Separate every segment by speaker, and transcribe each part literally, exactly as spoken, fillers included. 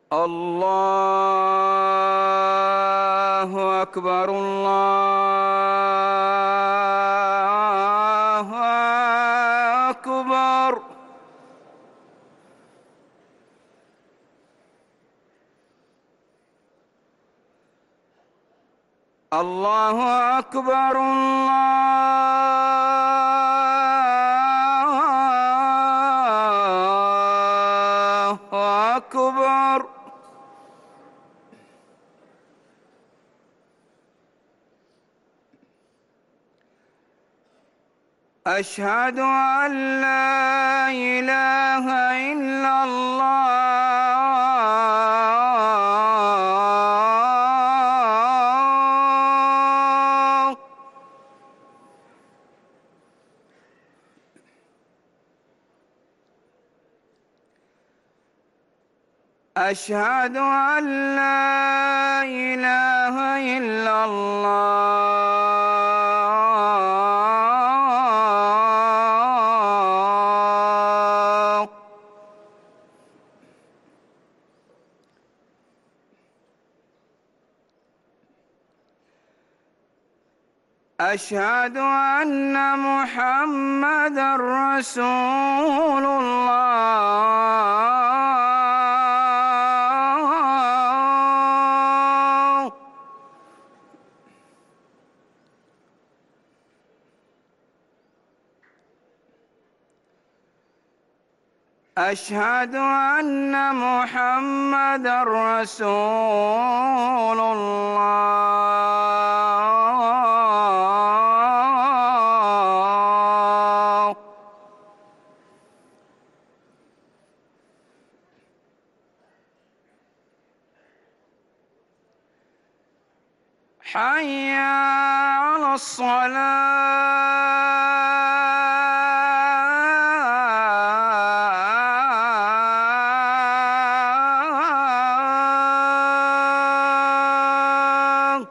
Speaker 1: الله أكبر الله أكبر. الله أكبر الله أكبر. أشهد أن لا إله إلا الله. أشهد أن لا إله إلا الله. أشهد أن محمدًا رسول الله. أشهد أن محمدًا رسول الله. حي على الصلاة.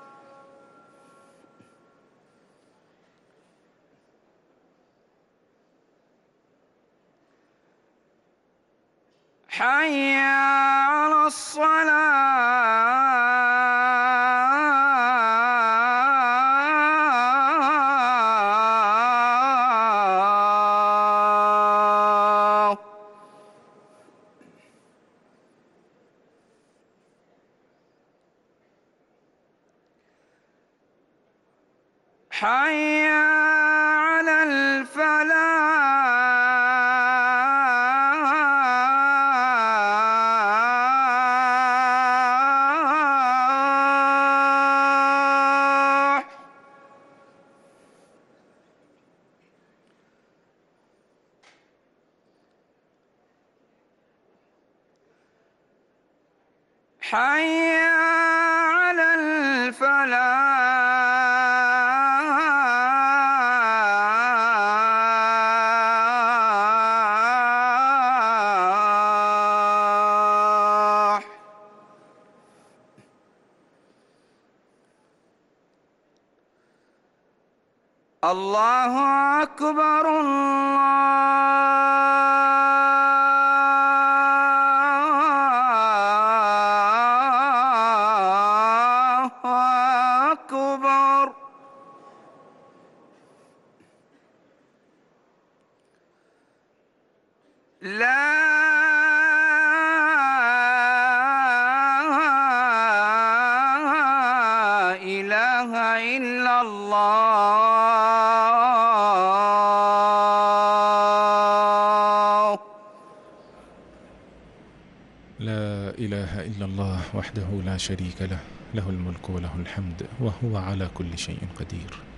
Speaker 1: حي على الصلاة. حي على الفلاح. حي على الفلاح. الله أكبر الله أكبر. لا إله إلا الله.
Speaker 2: لا إله إلا الله وحده لا شريك له، له الملك وله الحمد وهو على كل شيء قدير.